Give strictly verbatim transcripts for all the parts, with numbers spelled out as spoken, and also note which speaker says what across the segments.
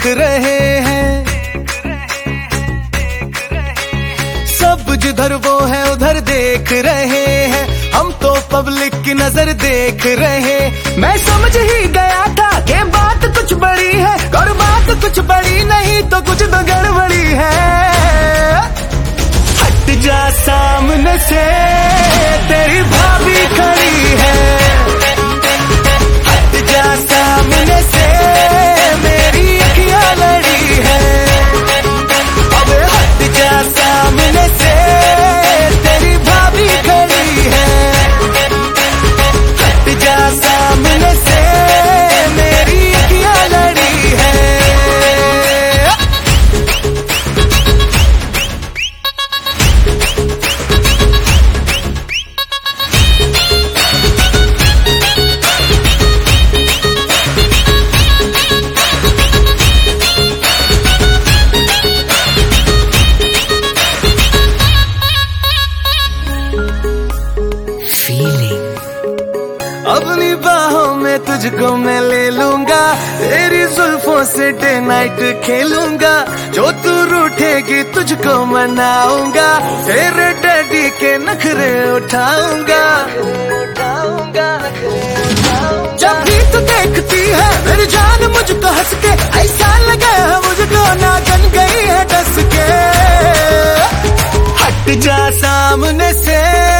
Speaker 1: देख रहे हैं। सब जिधर वो है उधर देख रहे हैं, हम तो पब्लिक की नजर देख रहे। मैं समझ ही गया था कि बात कुछ बड़ी है, और बात कुछ बड़ी नहीं तो कुछ तो गड़बड़ी है। हट जा सामने से, तेरी भाभी खड़ी है। हट जा सामने से, मेरी अखियां लड़ी है। अब हट जा सामने से, तेरी भाभी खड़ी है। हट जा सामने से, मेरी अखियां लड़ी है। अपनी बाहों में तुझको मैं ले लूंगा, तेरी जुल्फों से डे नाइट खेलूंगा। जो तू रूठेगी तुझको मनाऊंगा, तेरे डैडी के नखरे उठाऊंगा। जब भी तू देखती है मेरी जान मुझको हंस के, ऐसा लगा मुझको नागन गई है डस के। हट जा सामने से,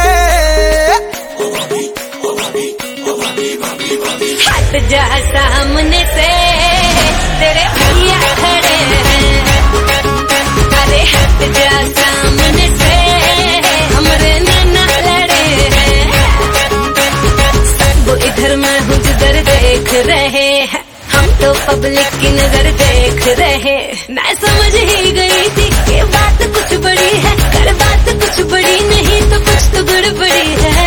Speaker 2: हट जा सामने से, तेरे भैया खड़े हैं। अरे हट जा सामने से, हमरे नाना लड़े हैं। सब इधर मैं हूँ जिधर देख रहे हैं, हम तो पब्लिक की नजर देख रहे। मैं समझ ही गई थी कि बात कुछ बड़ी है, कर बात कुछ बड़ी नहीं तो कुछ तो गड़बड़ी है।